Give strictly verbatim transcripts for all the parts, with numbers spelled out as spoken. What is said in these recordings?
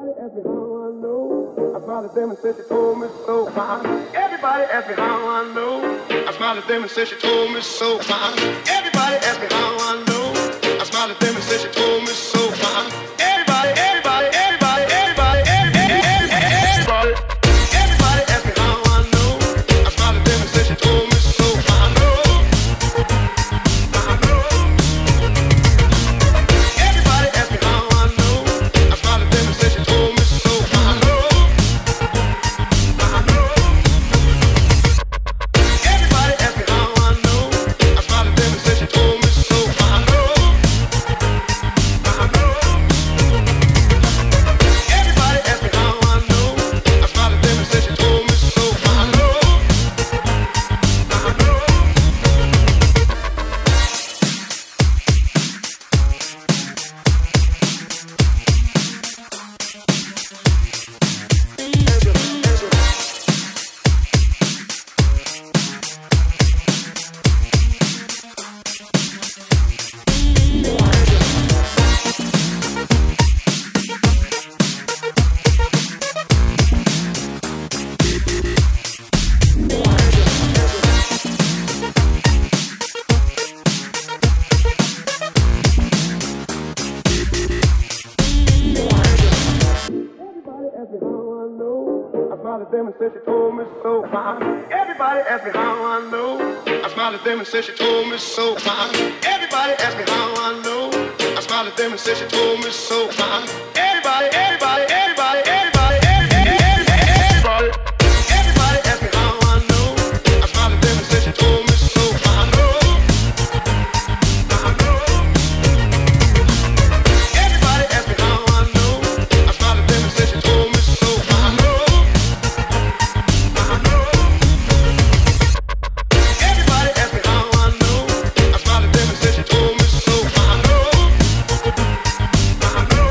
Everybody asked me how I know. I smiled at them and said she told me so. Everybody asked me how I know. I smiled at them and said she told me so. Everybody asked me how I know. I smiled at them and said she told me so. Everybody, everybody, everybody, everybody, everybody, everybody. Everybody asked me how I know. I smiled at them and said she told me so. I know. I know. Everybody asked me how I know. I smiled at them and said she told me so. I know. I know. Everybody asked me how I know. I smiled at them and said she told me so. I know. I know. Everybody asked me how I know. I smiled at them and said she told me so. I know. I know. Everybody asked me how I know. I smiled at them and said she told me so. Everybody asked me how I know. I smiled at them and said she told me so. Everybody, everybody, everybody, everybody, everybody, everybody. Everybody asked me how I know. I smiled at them and said she told me so. I know. I know. Everybody asked me how I know. I smiled at them and said she told me so. I know. I know. Everybody asked me how I know. I smiled at them and said she told me so. I know. I know.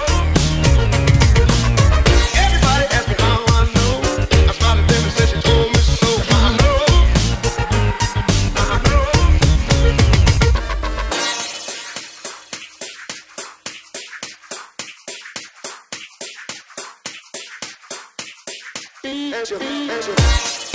Everybody asked me how I know. I smiled at them and said she told me so. I know. I know. Answer, answer.